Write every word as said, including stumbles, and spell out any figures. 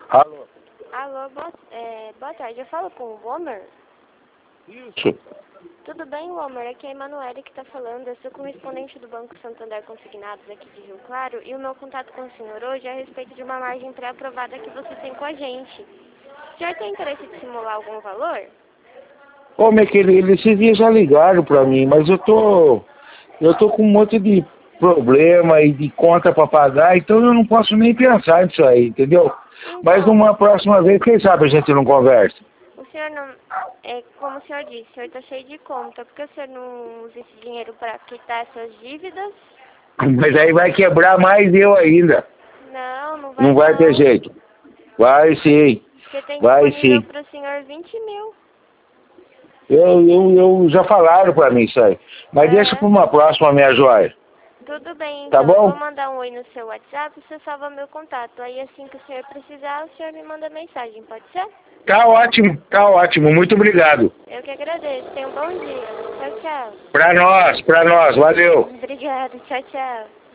Alô? Alô, boa, é, boa tarde. Eu falo com o Womer? Isso. Tudo bem, Womer? Aqui é a Emanuele que está falando. Eu sou correspondente do Banco Santander Consignados aqui de Rio Claro. E o meu contato com o senhor hoje é a respeito de uma margem pré-aprovada que você tem com a gente. O senhor tem interesse de simular algum valor? Ô, meu querido, esses dias já ligaram pra mim, mas eu tô... Eu tô com um monte de problema e de conta pra pagar, então eu não posso nem pensar nisso aí, entendeu? Então, Mas numa próxima vez, quem sabe a gente não conversa. O senhor não... É como o senhor disse, o senhor está cheio de conta. Por que o senhor não usa esse dinheiro para quitar essas dívidas? Mas aí vai quebrar mais eu ainda. Não, não vai Não vai ter jeito. Vai sim. Porque tem Vai disponível sim. para o senhor vinte mil. Eu, eu, eu já falaram pra mim isso aí. Mas É. deixa pra uma próxima, minha joia. Tudo bem, Tá então. Eu bom? vou mandar um oi no seu WhatsApp e você salva meu contato. Aí assim que o senhor precisar, o senhor me manda mensagem, pode ser? Tá ótimo, tá ótimo. Muito obrigado. Eu que agradeço. Tenha um bom dia. Tchau, tchau. Pra nós, pra nós. Valeu. Obrigada. Tchau, tchau.